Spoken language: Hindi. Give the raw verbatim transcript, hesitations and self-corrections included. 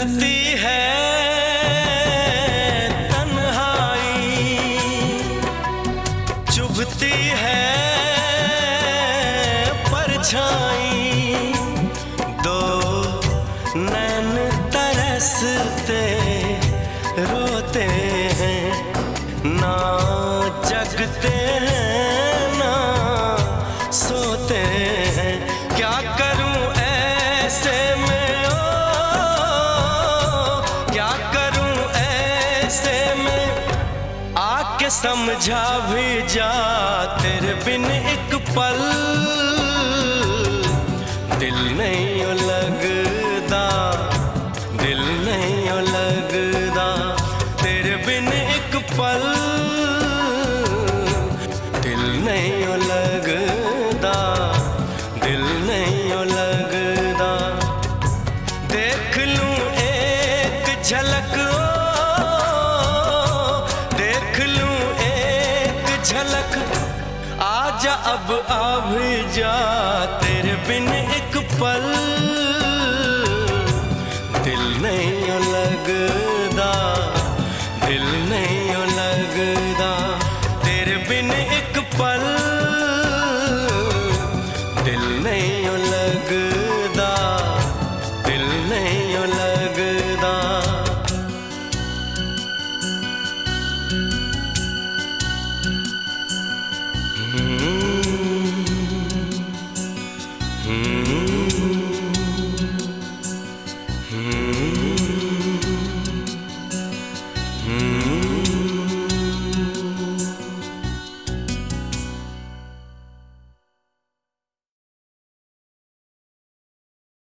सलती है तन्हाई, चुभती है परछाई, दो नैन तरसते रोते हैं, ना जगते हैं ना सोते हैं। क्या करूं ऐसे में, ओ क्या करूं ऐसे में, आके समझा भी जा। तेरे बिन एक पल दिल नहीं लगदा, दिल नहीं लगदा। तेरे बिन एक पल दिल नहीं लगदा, दिल नहीं लगदा। देख लूं एक झलक, ओ देख लूं एक झलक, आजा अब आ भी जा। तेरे बिन एक पल दिल नहीं लगदा, दिल नहीं लगदा। तेरे बिन